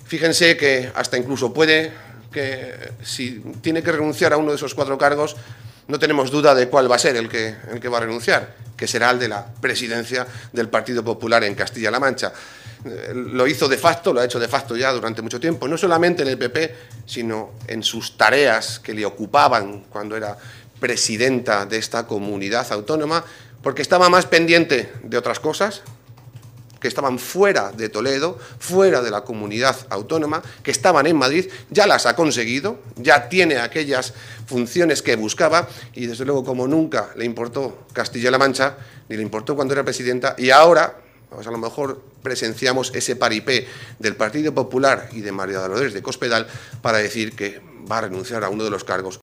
Fíjense que hasta incluso puede que, si tiene que renunciar a uno de esos 4 cargos, no tenemos duda de cuál va a ser el que va a renunciar, que será el de la presidencia del Partido Popular en Castilla-La Mancha. Lo hizo de facto, lo ha hecho de facto ya durante mucho tiempo, no solamente en el PP, sino en sus tareas que le ocupaban cuando era presidenta de esta comunidad autónoma, porque estaba más pendiente de otras cosas, que estaban fuera de Toledo, fuera de la comunidad autónoma, que estaban en Madrid, ya las ha conseguido, ya tiene aquellas funciones que buscaba y, desde luego, como nunca le importó Castilla-La Mancha, ni le importó cuando era presidenta, y ahora, pues a lo mejor presenciamos ese paripé del Partido Popular y de María Dolores de Cospedal para decir que va a renunciar a uno de los cargos